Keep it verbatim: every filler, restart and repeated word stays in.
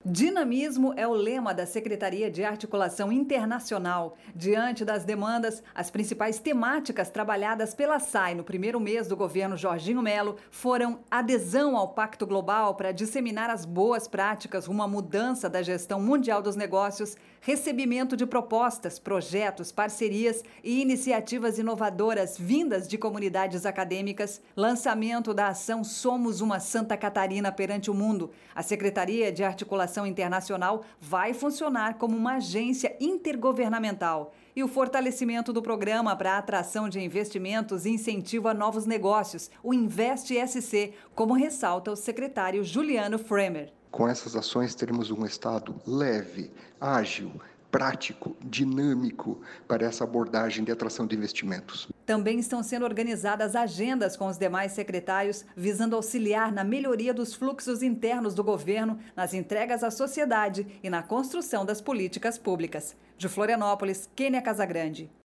Dinamismo é o lema da Secretaria de Articulação Internacional. Diante das demandas, as principais temáticas trabalhadas pela S A I no primeiro mês do governo Jorginho Melo foram adesão ao Pacto Global para disseminar as boas práticas rumo à mudança da gestão mundial dos negócios, recebimento de propostas, projetos, parcerias e iniciativas inovadoras vindas de comunidades acadêmicas, lançamento da ação Somos uma Santa Catarina perante o mundo. A Secretaria de Articulação Internacional vai funcionar como uma agência intergovernamental e o fortalecimento do programa para a atração de investimentos e incentivo a novos negócios, o Invest S C, como ressalta o secretário Juliano Fremer. Com essas ações teremos um Estado leve, ágil, prático, dinâmico para essa abordagem de atração de investimentos. Também estão sendo organizadas agendas com os demais secretários, visando auxiliar na melhoria dos fluxos internos do governo, nas entregas à sociedade e na construção das políticas públicas. De Florianópolis, Kênia Casagrande.